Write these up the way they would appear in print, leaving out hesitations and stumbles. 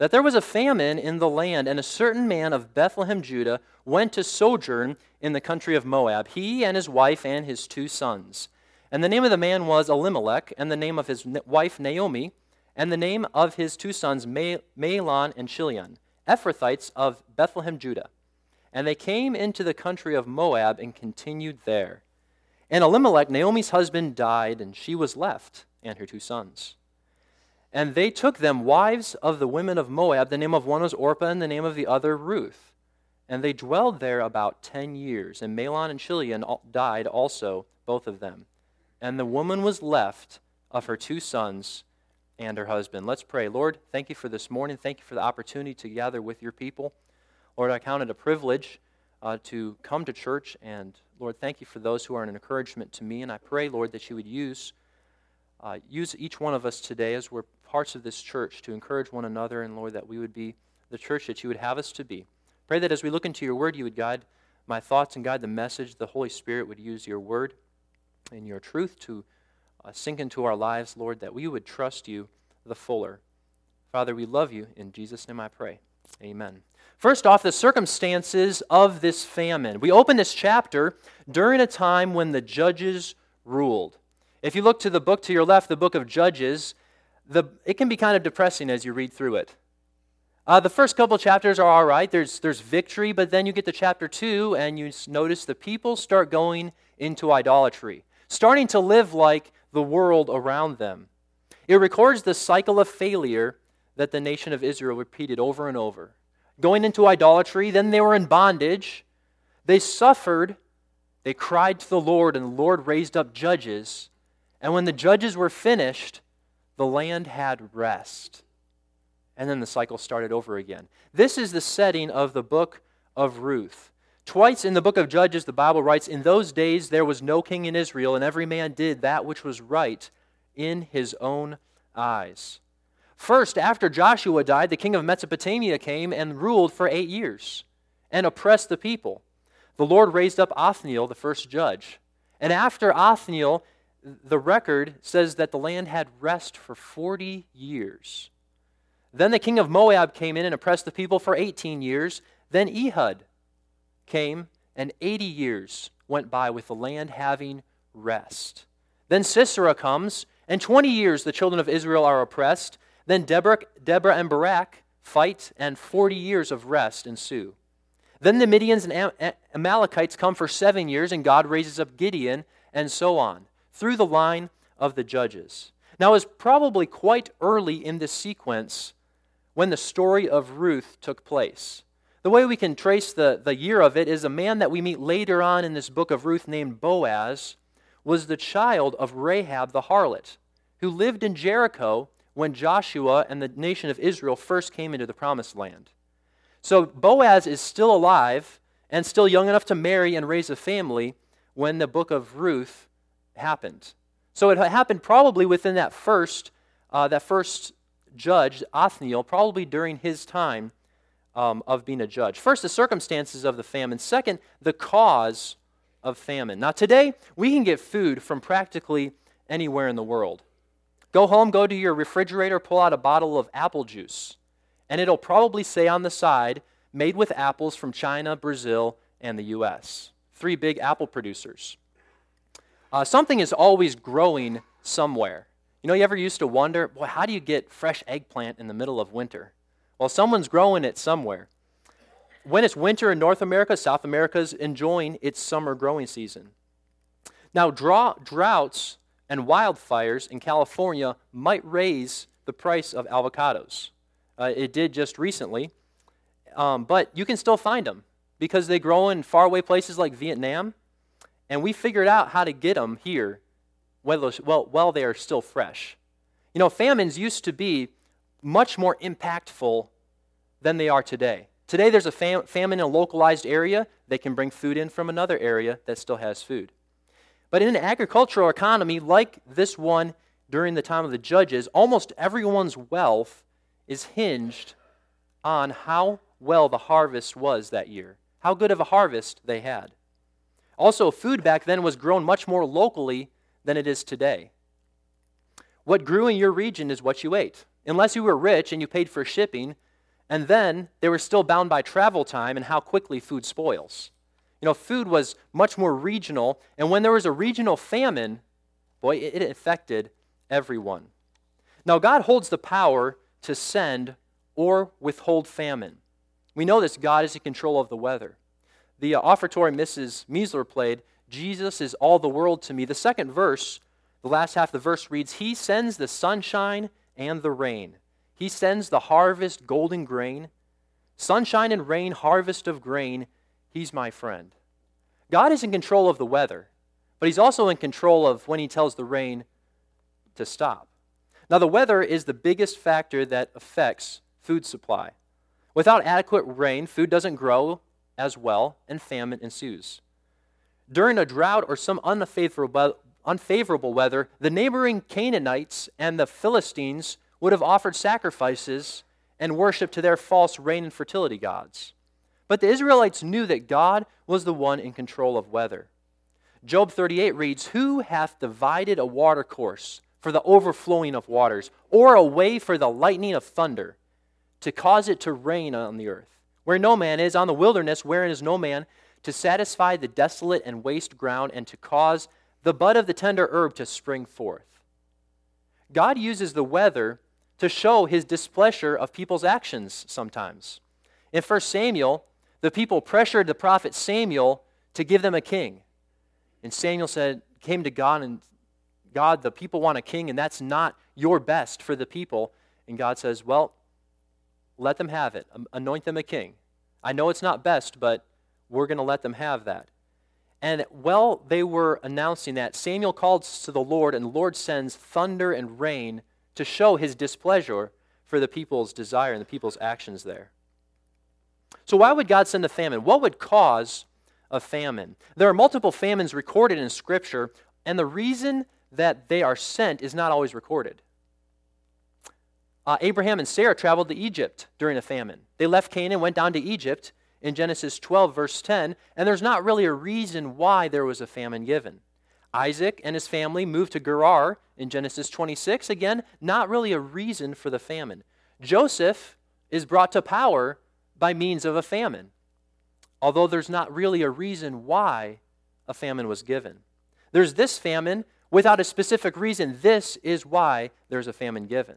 that there was a famine in the land, and a certain man of Bethlehem, Judah, went to sojourn in the country of Moab, he and his wife and his 2 sons. And the name of the man was Elimelech, and the name of his wife Naomi, and the name of his 2 sons Mahlon and Chilion, Ephrathites of Bethlehem, Judah. And they came into the country of Moab and continued there. And Elimelech, Naomi's husband, died, and she was left, and her 2 sons. And they took them wives of the women of Moab. The name of one was Orpah, and the name of the other Ruth. And they dwelled there about 10 years. And Mahlon and Chilion died also, both of them. And the woman was left of her 2 sons and her husband. Let's pray. Lord, thank you for this morning. Thank you for the opportunity to gather with your people. Lord, I count it a privilege to come to church. And Lord, thank you for those who are an encouragement to me. And I pray, Lord, that you would use each one of us today as we're parts of this church to encourage one another. And Lord, that we would be the church that you would have us to be. Pray that as we look into your word, you would guide my thoughts and guide the message. The Holy Spirit would use your word and your truth to sink into our lives, Lord, that we would trust you the fuller. Father, we love you. In Jesus' name I pray. Amen. First off, the circumstances of this famine. We open this chapter during a time when the judges ruled. If you look to the book to your left, the book of Judges, it can be kind of depressing as you read through it. The first couple chapters are all right. There's victory, but then you get to chapter 2, and you notice the people start going into idolatry, starting to live like the world around them. It records the cycle of failure that the nation of Israel repeated over and over. Going into idolatry, then they were in bondage. They suffered. They cried to the Lord, and the Lord raised up judges. And when the judges were finished, the land had rest. And then the cycle started over again. This is the setting of the book of Ruth. Twice in the book of Judges, the Bible writes, "In those days there was no king in Israel, and every man did that which was right in his own eyes." First, after Joshua died, the king of Mesopotamia came and ruled for 8 years and oppressed the people. The Lord raised up Othniel, the first judge. And after Othniel, the record says that the land had rest for 40 years. Then the king of Moab came in and oppressed the people for 18 years. Then Ehud came, and 80 years went by with the land having rest. Then Sisera comes, and 20 years the children of Israel are oppressed. Then Deborah and Barak fight, and 40 years of rest ensue. Then the Midians and Amalekites come for 7 years, and God raises up Gideon, and so on, through the line of the judges. Now, it was probably quite early in this sequence when the story of Ruth took place. The way we can trace the year of it is a man that we meet later on in this book of Ruth named Boaz was the child of Rahab the harlot, who lived in Jericho when Joshua and the nation of Israel first came into the promised land. So Boaz is still alive and still young enough to marry and raise a family when the book of Ruth happened. So it happened probably within that first judge, Othniel, probably during his time of being a judge. First, the circumstances of the famine. Second, the cause of famine. Now today, we can get food from practically anywhere in the world. Go home, go to your refrigerator, pull out a bottle of apple juice, and it'll probably say on the side, made with apples from China, Brazil, and the U.S. 3 big apple producers. Something is always growing somewhere. You know, you ever used to wonder, boy, how do you get fresh eggplant in the middle of winter? Well, someone's growing it somewhere. When it's winter in North America, South America's enjoying its summer growing season. Now, droughts and wildfires in California might raise the price of avocados. It did just recently, but you can still find them because they grow in faraway places like Vietnam, and we figured out how to get them here while they are still fresh. You know, famines used to be much more impactful than they are today. Today there's a famine in a localized area. They can bring food in from another area that still has food. But in an agricultural economy like this one during the time of the judges, almost everyone's wealth is hinged on how well the harvest was that year, how good of a harvest they had. Also, food back then was grown much more locally than it is today. What grew in your region is what you ate. Unless you were rich and you paid for shipping, And then they were still bound by travel time and how quickly food spoils. Food was much more regional, and when there was a regional famine, boy, it affected everyone. Now, God holds the power to send or withhold famine. We know this. God is in control of the weather. The offertory Mrs. Meisler played, "Jesus is all the world to me." The second verse, the last half of the verse reads, "He sends the sunshine and the rain. He sends the harvest, golden grain. Sunshine and rain, harvest of grain. He's my friend." God is in control of the weather, but He's also in control of when He tells the rain to stop. Now, the weather is the biggest factor that affects food supply. Without adequate rain, food doesn't grow as well, and famine ensues. During a drought or some unfavorable weather, the neighboring Canaanites and the Philistines would have offered sacrifices and worship to their false rain and fertility gods. But the Israelites knew that God was the one in control of weather. Job 38 reads, "Who hath divided a watercourse for the overflowing of waters, or a way for the lightning of thunder, to cause it to rain on the earth? Where no man is, on the wilderness, wherein is no man, to satisfy the desolate and waste ground, and to cause the bud of the tender herb to spring forth." God uses the weather to show His displeasure of people's actions sometimes. In 1 Samuel, the people pressured the prophet Samuel to give them a king. And Samuel came to God, and God, the people want a king, and that's not your best for the people. And God says, well, let them have it. Anoint them a king. I know it's not best, but we're going to let them have that. And while they were announcing that, Samuel calls to the Lord, and the Lord sends thunder and rain to show His displeasure for the people's desire and the people's actions there. So why would God send a famine? What would cause a famine? There are multiple famines recorded in Scripture, and the reason that they are sent is not always recorded. Abraham and Sarah traveled to Egypt during a famine. They left Canaan, went down to Egypt in Genesis 12, verse 10, and there's not really a reason why there was a famine given. Isaac and his family moved to Gerar in Genesis 26. Again, not really a reason for the famine. Joseph is brought to power by means of a famine, although there's not really a reason why a famine was given. There's this famine without a specific reason. This is why there's a famine given.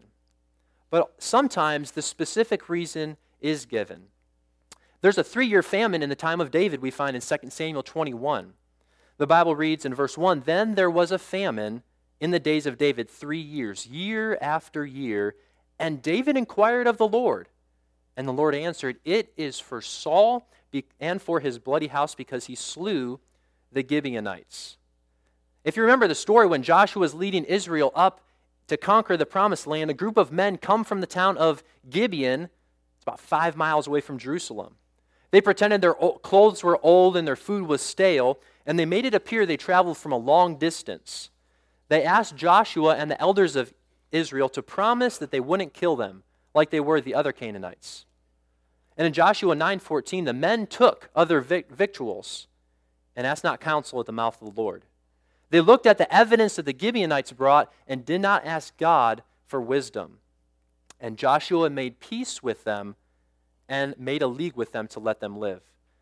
But sometimes the specific reason is given. There's a 3-year famine in the time of David we find in 2 Samuel 21. The Bible reads in verse 1, "Then there was a famine in the days of David 3 years, year after year, and David inquired of the Lord. And the Lord answered, It is for Saul and for his bloody house, because he slew the Gibeonites." If you remember the story, when Joshua was leading Israel up to conquer the promised land, a group of men come from the town of Gibeon. It's about 5 miles away from Jerusalem. They pretended their clothes were old and their food was stale, and they made it appear they traveled from a long distance. They asked Joshua and the elders of Israel to promise that they wouldn't kill them like they were the other Canaanites. And in Joshua 9:14, the men took other victuals and asked not counsel at the mouth of the Lord. They looked at the evidence that the Gibeonites brought and did not ask God for wisdom. And Joshua made peace with them and made a league with them to let them live.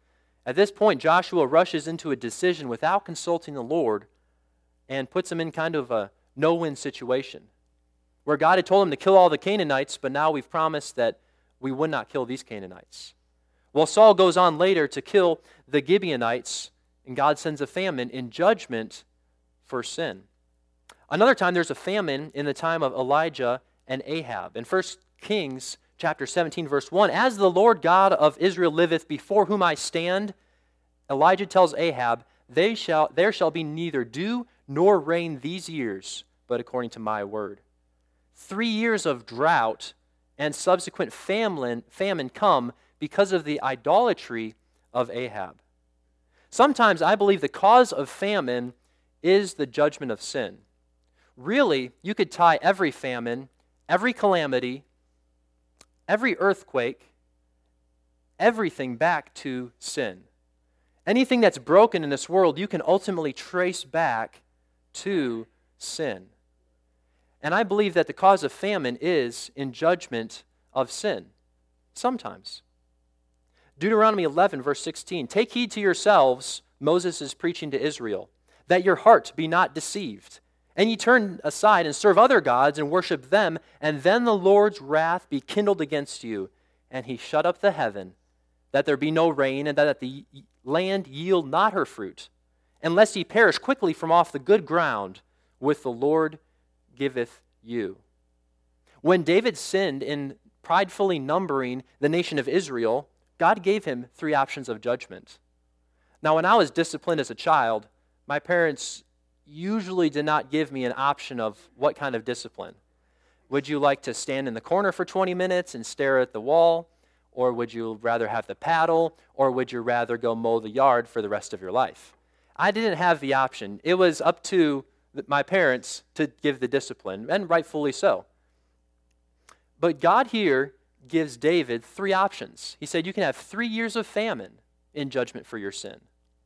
At this point, Joshua rushes into a decision without consulting the Lord and puts them in kind of a no-win situation, where God had told him to kill all the Canaanites, but now we've promised that we would not kill these Canaanites. Well, Saul goes on later to kill the Gibeonites, and God sends a famine in judgment for sin. Another time there's a famine in the time of Elijah and Ahab. In 1 Kings chapter 17, verse 1, "As the Lord God of Israel liveth, before whom I stand," Elijah tells Ahab, there shall be neither dew nor rain these years, but according to my word." 3 years of drought and subsequent famine come because of the idolatry of Ahab. Sometimes I believe the cause of famine is the judgment of sin. Really, you could tie every famine, every calamity, every earthquake, everything back to sin. Anything that's broken in this world, you can ultimately trace back to sin. And I believe that the cause of famine is in judgment of sin. Sometimes. Deuteronomy 11, verse 16, take heed to yourselves, Moses is preaching to Israel, that your heart be not deceived, and ye turn aside and serve other gods and worship them, and then the Lord's wrath be kindled against you, and he shut up the heaven, that there be no rain, and that the land yield not her fruit, unless ye perish quickly from off the good ground, which the Lord giveth you. When David sinned in pridefully numbering the nation of Israel, God gave him 3 options of judgment. Now, when I was disciplined as a child, my parents usually did not give me an option of what kind of discipline. Would you like to stand in the corner for 20 minutes and stare at the wall? Or would you rather have the paddle? Or would you rather go mow the yard for the rest of your life? I didn't have the option. It was up to my parents to give the discipline, and rightfully so. But God here gives David 3 options. He said you can have 3 years of famine in judgment for your sin.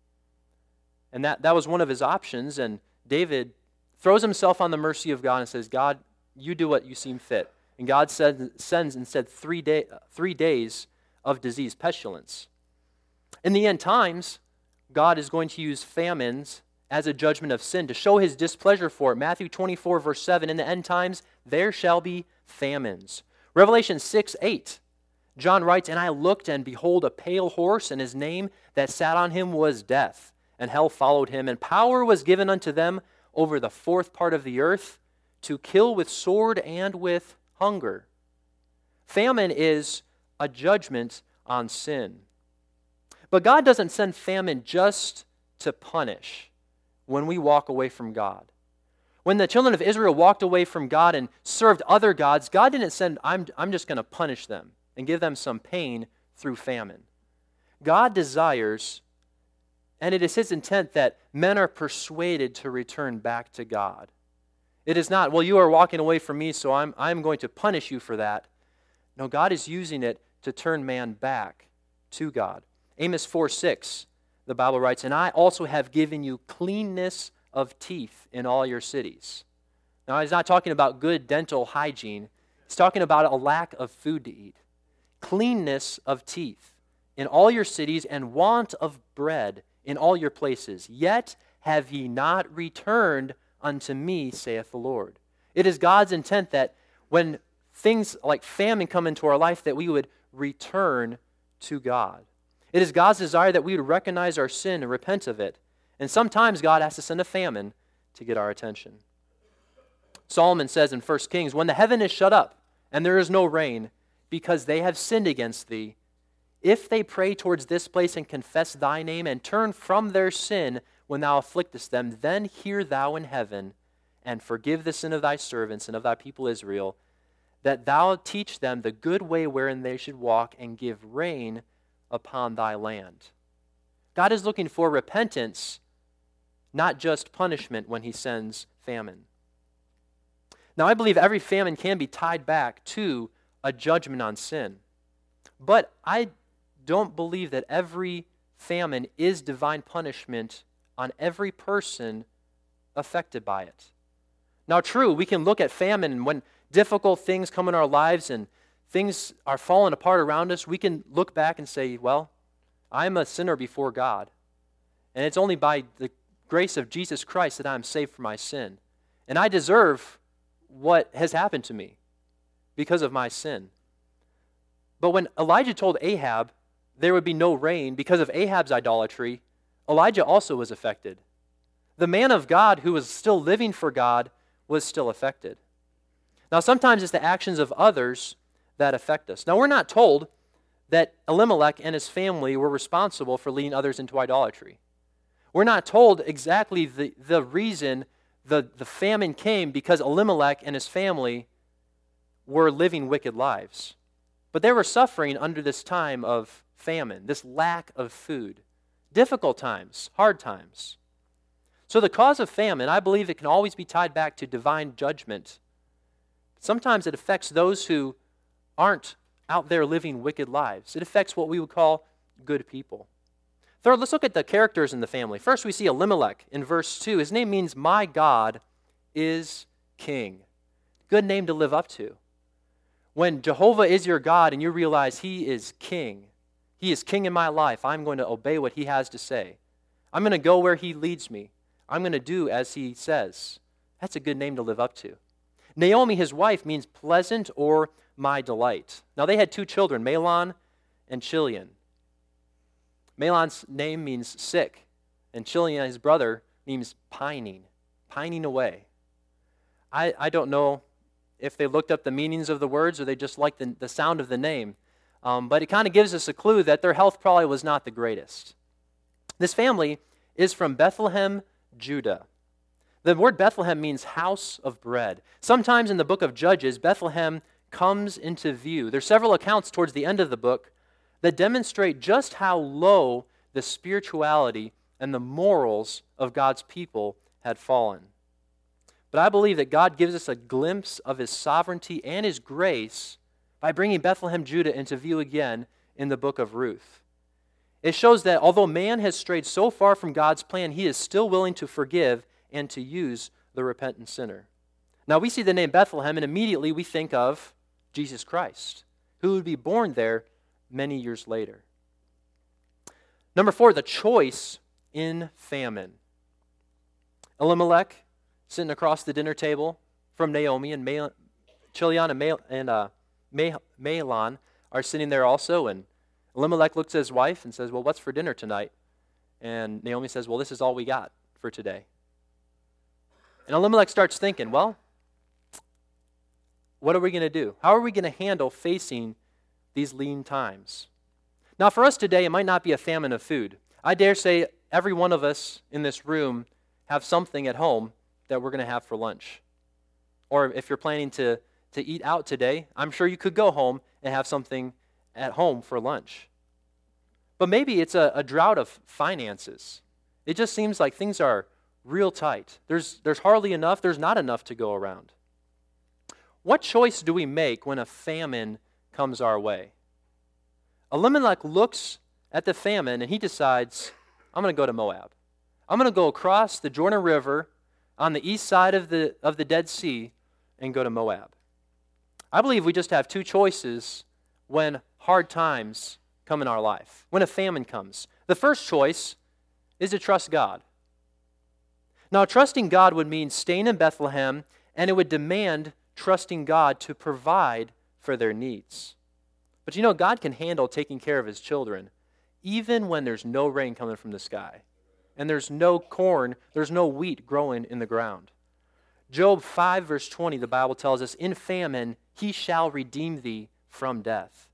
And that was one of his options, and David throws himself on the mercy of God and says, God, you do what you seem fit. And God sends instead 3 days of disease, pestilence. In the end times, God is going to use famines as a judgment of sin to show his displeasure for it. Matthew 24, verse 7, in the end times, there shall be famines. Revelation 6, 8, John writes, and I looked, and behold, a pale horse, and his name that sat on him was Death, and hell followed him, and power was given unto them over the 4th part of the earth to kill with sword and with hunger. Famine is a judgment on sin. But God doesn't send famine just to punish when we walk away from God. When the children of Israel walked away from God and served other gods, God didn't send, I'm just going to punish them and give them some pain through famine. God desires, and it is his intent, that men are persuaded to return back to God. It is not, well, you are walking away from me, so I'm going to punish you for that. No, God is using it to turn man back to God. Amos 4:6, the Bible writes, and I also have given you cleanness of teeth in all your cities. Now, he's not talking about good dental hygiene. He's talking about a lack of food to eat. Cleanness of teeth in all your cities, and want of bread in all your places. Yet have ye not returned unto me, saith the Lord. It is God's intent that when things like famine come into our life, that we would return to God. It is God's desire that we would recognize our sin and repent of it. And sometimes God has to send a famine to get our attention. Solomon says in 1 Kings, when the heaven is shut up and there is no rain, because they have sinned against thee, if they pray towards this place and confess thy name and turn from their sin when thou afflictest them, then hear thou in heaven and forgive the sin of thy servants and of thy people Israel, that thou teach them the good way wherein they should walk, and give rain upon thy land. God is looking for repentance, not just punishment when he sends famine. Now, I believe every famine can be tied back to a judgment on sin. But I don't believe that every famine is divine punishment on every person affected by it. Now, true, we can look at famine, and when difficult things come in our lives and things are falling apart around us, we can look back and say, well, I'm a sinner before God. And it's only by the grace of Jesus Christ that I'm saved from my sin. And I deserve what has happened to me because of my sin. But when Elijah told Ahab there would be no rain because of Ahab's idolatry, Elijah also was affected. The man of God who was still living for God was still affected. Now, sometimes it's the actions of others that affect us. Now, we're not told that Elimelech and his family were responsible for leading others into idolatry. We're not told exactly the reason the famine came, because Elimelech and his family were living wicked lives. But they were suffering under this time of famine, this lack of food, difficult times, hard times. So the cause of famine, I believe it can always be tied back to divine judgment. Sometimes it affects those who aren't out there living wicked lives. It affects what we would call good people. Third, let's look at the characters in the family. First, we see Elimelech in verse 2. His name means, my God is king. Good name to live up to. When Jehovah is your God and you realize He is king in my life, I'm going to obey what He has to say. I'm going to go where He leads me. I'm going to do as He says. That's a good name to live up to. Naomi, his wife, means pleasant or my delight. Now they had 2 children, Mahlon and Chilion. Mahlon's name means sick, and Chilion, his brother, means pining away. I don't know if they looked up the meanings of the words or they just liked the sound of the name, but it kind of gives us a clue that their health probably was not the greatest. This family is from Bethlehem, Judah. The word Bethlehem means house of bread. Sometimes in the book of Judges, Bethlehem comes into view. There's several accounts towards the end of the book that demonstrate just how low the spirituality and the morals of God's people had fallen. But I believe that God gives us a glimpse of His sovereignty and His grace by bringing Bethlehem, Judah into view again in the book of Ruth. It shows that although man has strayed so far from God's plan, He is still willing to forgive and to use the repentant sinner. Now we see the name Bethlehem and immediately we think of Jesus Christ, who would be born there many years later. Number 4, the choice in famine. Elimelech, sitting across the dinner table from Naomi, and Chilion and Mahlon are sitting there also, and Elimelech looks at his wife and says, well, what's for dinner tonight? And Naomi says, well, this is all we got for today. And Elimelech starts thinking, well, what are we going to do? How are we going to handle facing these lean times? Now, for us today, it might not be a famine of food. I dare say every one of us in this room have something at home that we're going to have for lunch. Or if you're planning to eat out today, I'm sure you could go home and have something at home for lunch. But maybe it's a drought of finances. It just seems like things are real tight. There's hardly enough. There's not enough to go around. What choice do we make when a famine comes our way? Elimelech looks at the famine and he decides, I'm going to go to Moab. I'm going to go across the Jordan River on the east side of the Dead Sea and go to Moab. I believe we just have 2 choices when hard times come in our life, when a famine comes. The first choice is to trust God. Now, trusting God would mean staying in Bethlehem, and it would demand trusting God to provide for their needs. But you know, God can handle taking care of His children, even when there's no rain coming from the sky, and there's no corn, there's no wheat growing in the ground. Job 5, verse 20, the Bible tells us, in famine He shall redeem thee from death.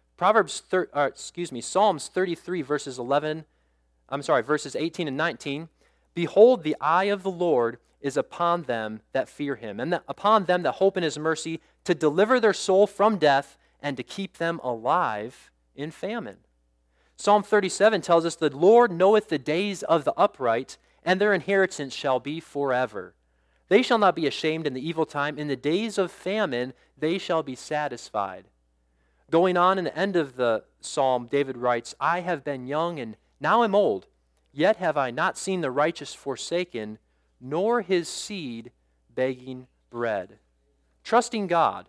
Psalms 33, verses 18 and 19, behold, the eye of the Lord is upon them that fear Him, and upon them that hope in His mercy, to deliver their soul from death and to keep them alive in famine. Psalm 37 tells us, the Lord knoweth the days of the upright, and their inheritance shall be forever. They shall not be ashamed in the evil time. In the days of famine they shall be satisfied. Going on in the end of the psalm, David writes, I have been young and now am old, yet have I not seen the righteous forsaken, nor his seed begging bread. Trusting God.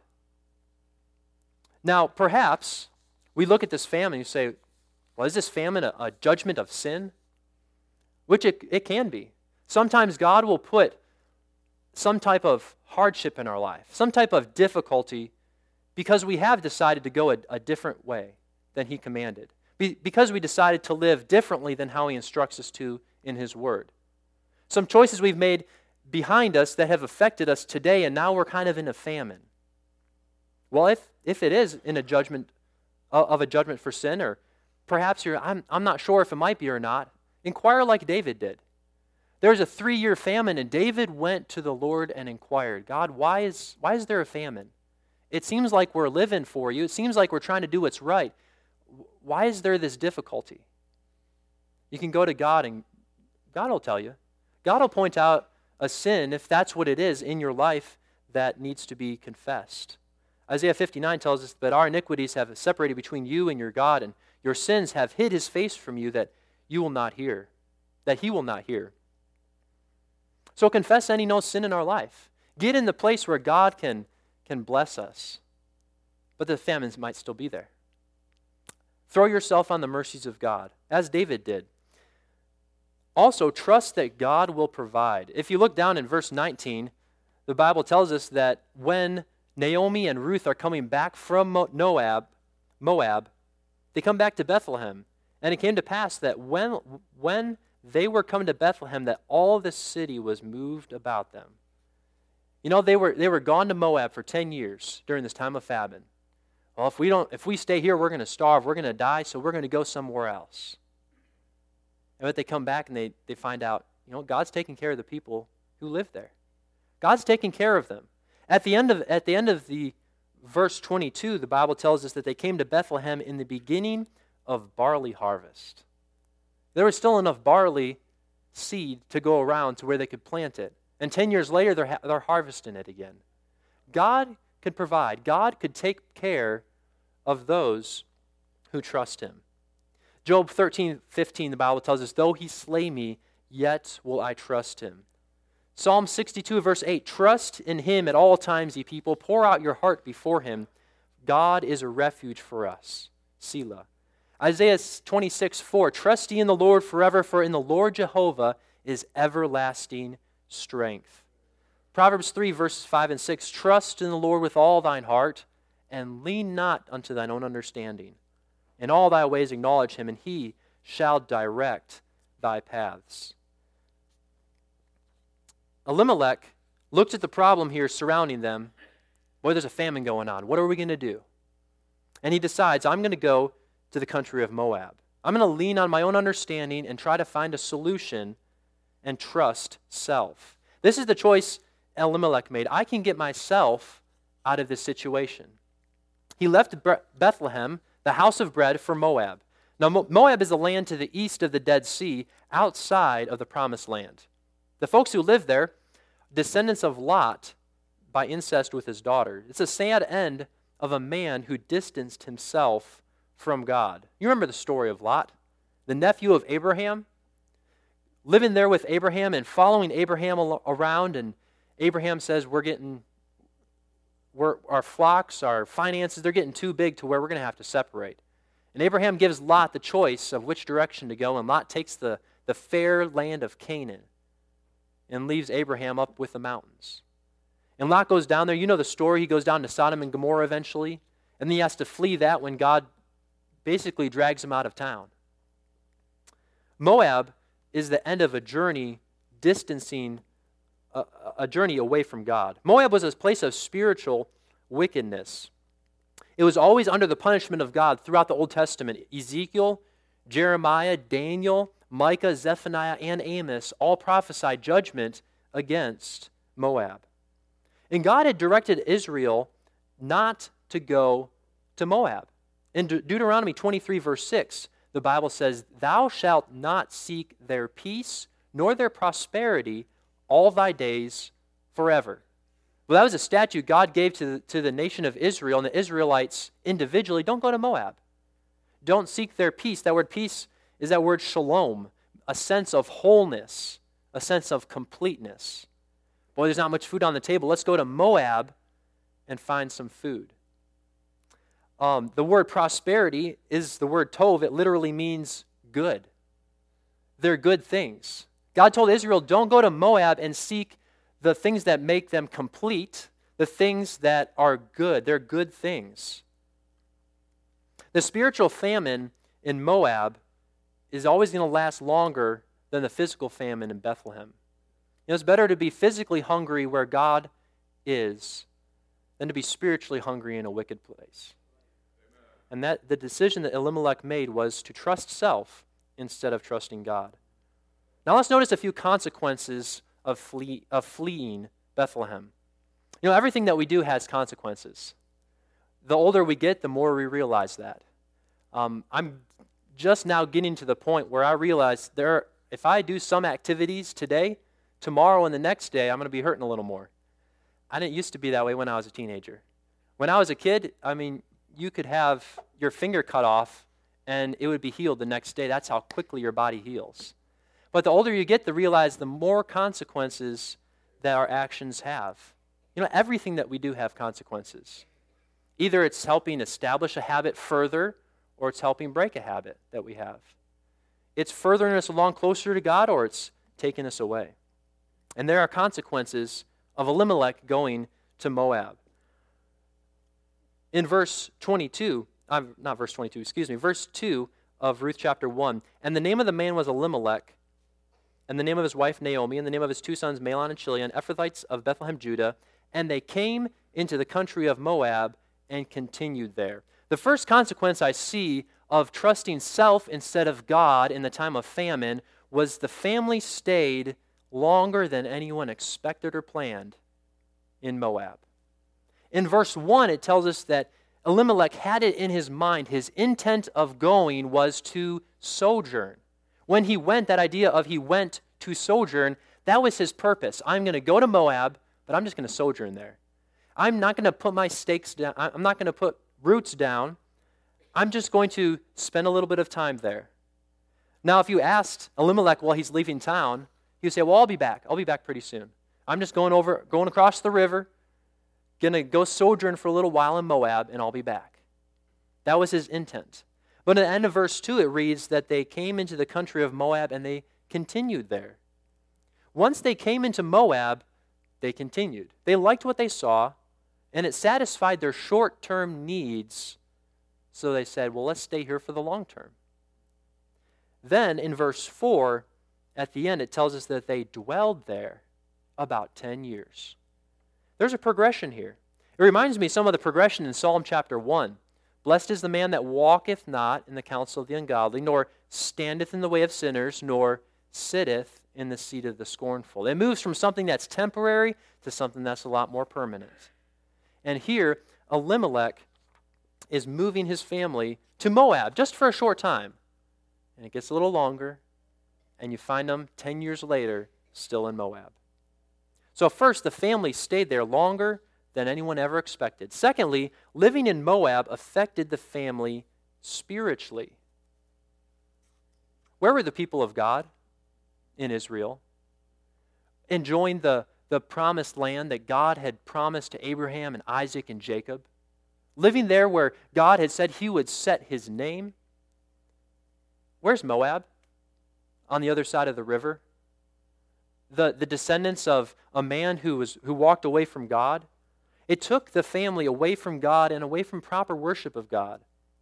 Now, perhaps we look at this famine and say, well, is this famine a judgment of sin? Which it can be. Sometimes God will put some type of hardship in our life, some type of difficulty, because we have decided to go a different way than He commanded, because we decided to live differently than how He instructs us to in His Word. Some choices we've made behind us that have affected us today, and now we're kind of in a famine. Well, if it is in a judgment of a judgment for sin, or perhaps I'm not sure if it might be or not, inquire like David did. There was a 3-year famine, and David went to the Lord and inquired, God, why is there a famine? It seems like we're living for you. It seems like we're trying to do what's right. Why is there this difficulty? You can go to God, and God will tell you. God will point out a sin, if that's what it is in your life, that needs to be confessed. Isaiah 59 tells us that our iniquities have separated between you and your God, and your sins have hid His face from you that you will not hear, that He will not hear. So confess any known sin in our life. Get in the place where God can bless us. but the famines might still be there. Throw yourself on the mercies of God, as David did. Also, trust that God will provide. If you look down in verse 19, the Bible tells us that when Naomi and Ruth are coming back from Moab, they come back to Bethlehem. And it came to pass that when they were coming to Bethlehem, that all the city was moved about them. You know, they were gone to Moab for 10 years during this time of famine. Well, if we stay here, we're going to starve, we're going to die, so we're going to go somewhere else. And but they come back and they find out, God's taking care of the people who live there. God's taking care of them. At the end of the verse 22, the Bible tells us that they came to Bethlehem in the beginning of barley harvest. There was still enough barley seed to go around to where they could plant it. And 10 years later, they're harvesting it again. God could provide. God could take care of those who trust him. Job 13:15, the Bible tells us, though he slay me, yet will I trust him. Psalm 62, verse 8, trust in him at all times, ye people. Pour out your heart before him. God is a refuge for us. Selah. Isaiah 26:4, trust ye in the Lord forever, for in the Lord Jehovah is everlasting strength. Proverbs 3, verses 5 and 6, trust in the Lord with all thine heart, and lean not unto thine own understanding. In all thy ways acknowledge him, and he shall direct thy paths. Elimelech looked at the problem here surrounding them. Boy, there's a famine going on. What are we going to do? And he decides, I'm going to go to the country of Moab. I'm going to lean on my own understanding and try to find a solution and trust self. This is the choice Elimelech made. I can get myself out of this situation. He left Bethlehem, the house of bread, for Moab. Now, Moab is a land to the east of the Dead Sea, outside of the Promised Land. The folks who live there, descendants of Lot by incest with his daughter. It's a sad end of a man who distanced himself from God. You remember the story of Lot, the nephew of Abraham, living there with Abraham and following Abraham around, and Abraham says, our flocks, our finances, they're getting too big to where we're going to have to separate. And Abraham gives Lot the choice of which direction to go, and Lot takes the fair land of Canaan and leaves Abraham up with the mountains. And Lot goes down there. You know the story. He goes down to Sodom and Gomorrah eventually, and then he has to flee that when God basically drags him out of town. Moab is the end of a journey distancing a journey away from God. Moab was a place of spiritual wickedness. It was always under the punishment of God throughout the Old Testament. Ezekiel, Jeremiah, Daniel, Micah, Zephaniah, and Amos all prophesied judgment against Moab. And God had directed Israel not to go to Moab. In Deuteronomy 23, verse 6, the Bible says, thou shalt not seek their peace nor their prosperity all thy days forever. Well, that was a statute God gave to the nation of Israel, and the Israelites individually. Don't go to Moab. Don't seek their peace. That word peace is that word shalom, a sense of wholeness, a sense of completeness. Boy, there's not much food on the table. Let's go to Moab and find some food. The word prosperity is the word tov. It literally means good. They're good things. God told Israel, don't go to Moab and seek the things that make them complete, the things that are good. They're good things. The spiritual famine in Moab is always going to last longer than the physical famine in Bethlehem. It's better to be physically hungry where God is than to be spiritually hungry in a wicked place. And that the decision that Elimelech made was to trust self instead of trusting God. Now let's notice a few consequences of fleeing Bethlehem. Everything that we do has consequences. The older we get, the more we realize that. I'm just now getting to the point where I realize if I do some activities today, tomorrow and the next day, I'm going to be hurting a little more. I didn't used to be that way when I was a teenager. When I was a kid, you could have your finger cut off and it would be healed the next day. That's how quickly your body heals. But the older you get, the more consequences that our actions have. Everything that we do have consequences. Either it's helping establish a habit further, or it's helping break a habit that we have. It's furthering us along closer to God, or it's taking us away. And there are consequences of Elimelech going to Moab. In verse 22, verse 2 of Ruth chapter 1, and the name of the man was Elimelech, and the name of his wife Naomi, and the name of his two sons Mahlon and Chilion, Ephrathites of Bethlehem, Judah, and they came into the country of Moab and continued there. The first consequence I see of trusting self instead of God in the time of famine was the family stayed longer than anyone expected or planned in Moab. In verse 1, it tells us that Elimelech had it in his mind. His intent of going was to sojourn. When he went, that idea of he went to sojourn, that was his purpose. I'm going to go to Moab, but I'm just going to sojourn there. I'm not going to put my stakes down. I'm not going to put roots down. I'm just going to spend a little bit of time there. Now, if you asked Elimelech while he's leaving town, he would say, well, I'll be back. I'll be back pretty soon. I'm just going across the river, going to go sojourn for a little while in Moab, and I'll be back. That was his intent. But at the end of verse 2, it reads that they came into the country of Moab and they continued there. Once they came into Moab, they continued. They liked what they saw, and it satisfied their short-term needs. So they said, well, let's stay here for the long term. Then in verse 4, at the end, it tells us that they dwelled there about 10 years. There's a progression here. It reminds me some of the progression in Psalm chapter 1. Blessed is the man that walketh not in the counsel of the ungodly, nor standeth in the way of sinners, nor sitteth in the seat of the scornful. It moves from something that's temporary to something that's a lot more permanent. And here, Elimelech is moving his family to Moab just for a short time. And it gets a little longer, and you find them 10 years later still in Moab. So first, the family stayed there longer than anyone ever expected. Secondly, living in Moab affected the family spiritually. Where were the people of God in Israel? Enjoying the promised land that God had promised to Abraham and Isaac and Jacob. Living there where God had said he would set his name. Where's Moab? On the other side of the river. The descendants of a man who walked away from God. It took the family away from God and away from proper worship of God.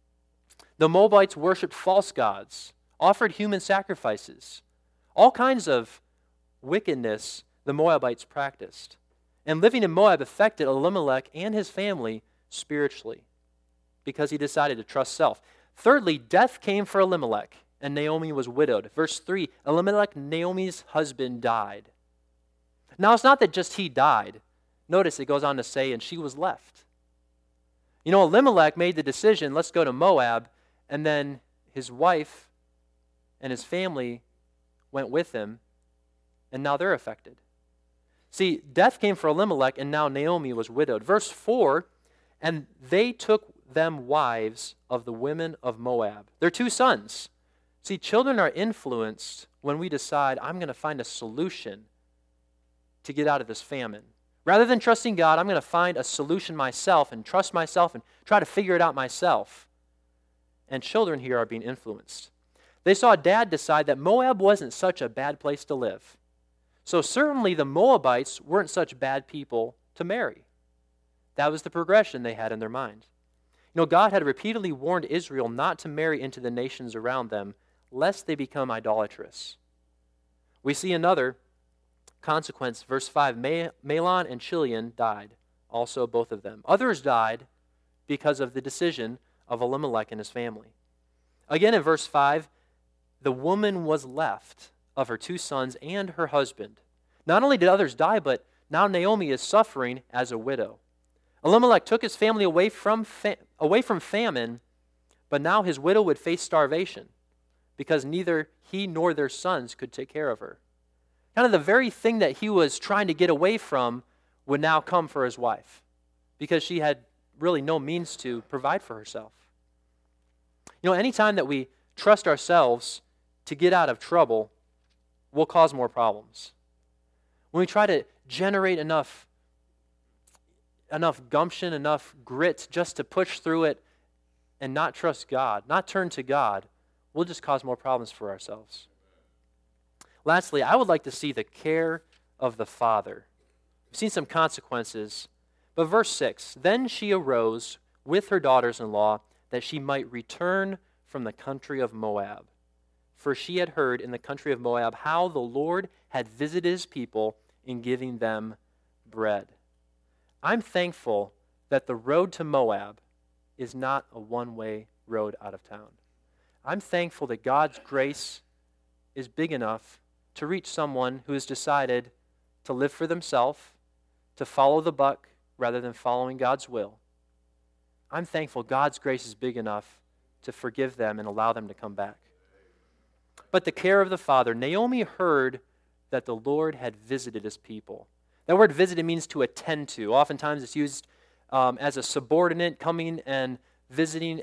The Moabites worshipped false gods, offered human sacrifices. All kinds of wickedness the Moabites practiced. And living in Moab affected Elimelech and his family spiritually because he decided to trust self. Thirdly, death came for Elimelech, and Naomi was widowed. Verse 3, Elimelech, Naomi's husband, died. Now, it's not that just he died. Notice it goes on to say, and she was left. You know, Elimelech made the decision, let's go to Moab, and then his wife and his family went with him, and now they're affected. See, death came for Elimelech, and now Naomi was widowed. Verse 4, and they took them wives of the women of Moab. Their two sons. See, children are influenced when we decide, I'm going to find a solution to get out of this famine. Rather than trusting God, I'm going to find a solution myself and trust myself and try to figure it out myself. And children here are being influenced. They saw Dad decide that Moab wasn't such a bad place to live. So certainly the Moabites weren't such bad people to marry. That was the progression they had in their mind. You know, God had repeatedly warned Israel not to marry into the nations around them, lest they become idolatrous. We see another consequence, verse 5, Mahlon and Chilion died, also both of them. Others died because of the decision of Elimelech and his family. Again in verse 5, the woman was left of her two sons and her husband. Not only did others die, but now Naomi is suffering as a widow. Elimelech took his family away from famine, but now his widow would face starvation because neither he nor their sons could take care of her. Kind of the very thing that he was trying to get away from would now come for his wife because she had really no means to provide for herself. You know, anytime that we trust ourselves to get out of trouble, we'll cause more problems. When we try to generate enough enough gumption, enough grit just to push through it and not trust God, not turn to God, we'll just cause more problems for ourselves. Lastly, I would like to see the care of the father. We've seen some consequences, but verse 6, then she arose with her daughters-in-law that she might return from the country of Moab. For she had heard in the country of Moab how the Lord had visited his people in giving them bread. I'm thankful that the road to Moab is not a one-way road out of town. I'm thankful that God's grace is big enough to reach someone who has decided to live for themselves, to follow the buck rather than following God's will. I'm thankful God's grace is big enough to forgive them and allow them to come back. But the care of the father, Naomi heard that the Lord had visited his people. That word visited means to attend to. Oftentimes it's used as a subordinate coming and visiting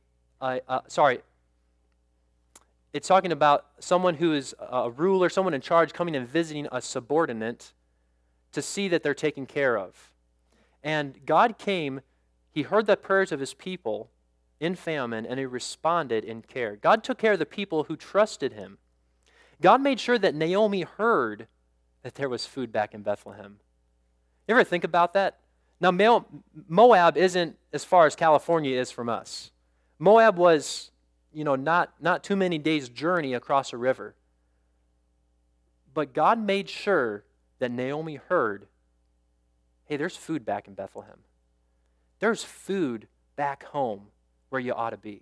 it's talking about someone who is a ruler, someone in charge coming and visiting a subordinate to see that they're taken care of. And God came, he heard the prayers of his people in famine, and he responded in care. God took care of the people who trusted him. God made sure that Naomi heard that there was food back in Bethlehem. You ever think about that? Now, Moab isn't as far as California is from us. Moab was, not too many days' journey across a river. But God made sure that Naomi heard, hey, there's food back in Bethlehem. There's food back home where you ought to be.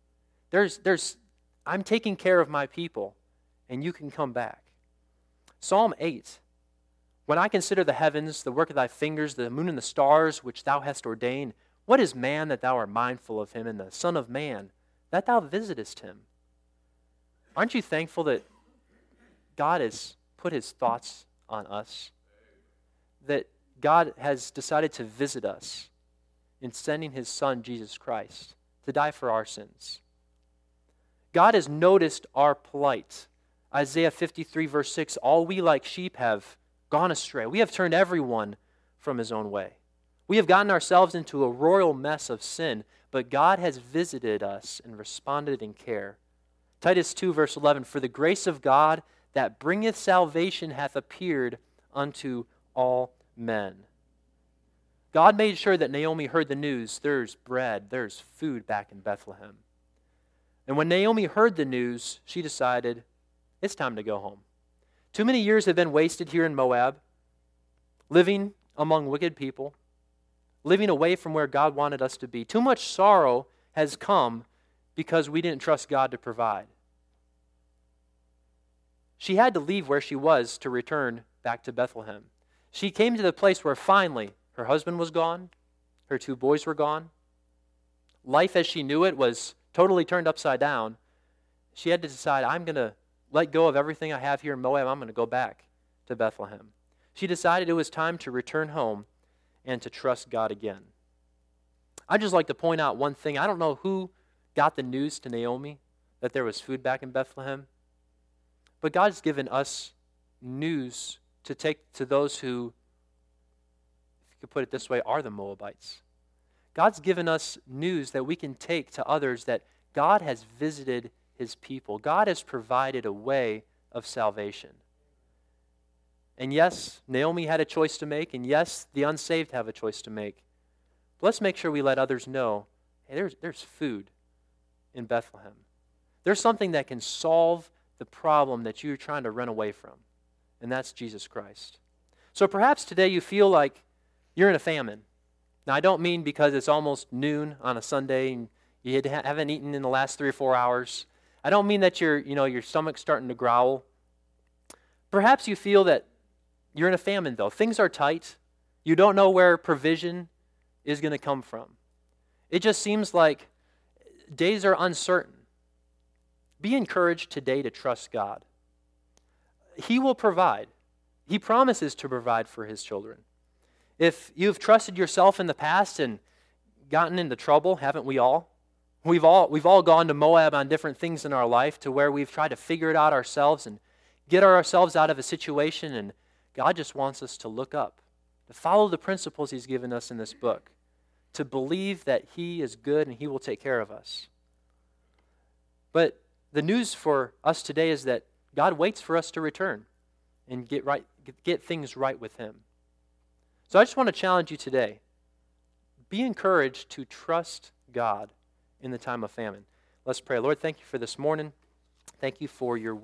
I'm taking care of my people, and you can come back. Psalm 8, when I consider the heavens, the work of thy fingers, the moon and the stars which thou hast ordained, what is man that thou art mindful of him, and the son of man that thou visitest him? Aren't you thankful that God has put his thoughts on us? That God has decided to visit us in sending his son, Jesus Christ, to die for our sins. God has noticed our plight. Isaiah 53 verse 6, all we like sheep have gone astray. We have turned everyone from his own way. We have gotten ourselves into a royal mess of sin, but God has visited us and responded in care. Titus 2 verse 11, for the grace of God that bringeth salvation hath appeared unto all men. God made sure that Naomi heard the news, there's bread, there's food back in Bethlehem. And when Naomi heard the news, she decided, it's time to go home. Too many years have been wasted here in Moab, living among wicked people, living away from where God wanted us to be. Too much sorrow has come because we didn't trust God to provide. She had to leave where she was to return back to Bethlehem. She came to the place where finally her husband was gone, her 2 boys were gone. Life as she knew it was totally turned upside down. She had to decide, I'm going to let go of everything I have here in Moab. I'm going to go back to Bethlehem. She decided it was time to return home and to trust God again. I'd just like to point out one thing. I don't know who got the news to Naomi that there was food back in Bethlehem, but God's given us news to take to those who, if you could put it this way, are the Moabites. God's given us news that we can take to others that God has visited his people. God has provided a way of salvation. And yes, Naomi had a choice to make, and yes, the unsaved have a choice to make. But let's make sure we let others know, hey, there's food in Bethlehem. There's something that can solve the problem that you're trying to run away from, and that's Jesus Christ. So perhaps today you feel like you're in a famine. Now, I don't mean because it's almost noon on a Sunday and you haven't eaten in the last 3 or 4 hours. I don't mean that your stomach's starting to growl. Perhaps you feel that you're in a famine, though. Things are tight. You don't know where provision is going to come from. It just seems like days are uncertain. Be encouraged today to trust God. He will provide. He promises to provide for his children. If you've trusted yourself in the past and gotten into trouble, haven't we all? We've all gone to Moab on different things in our life to where we've tried to figure it out ourselves and get ourselves out of a situation, and God just wants us to look up to follow the principles he's given us in this book, to believe that he is good and he will take care of us. But the news for us today is that God waits for us to return and get things right with him. So I just want to challenge you today. Be encouraged to trust God in the time of famine. Let's pray. Lord, thank you for this morning. Thank you for your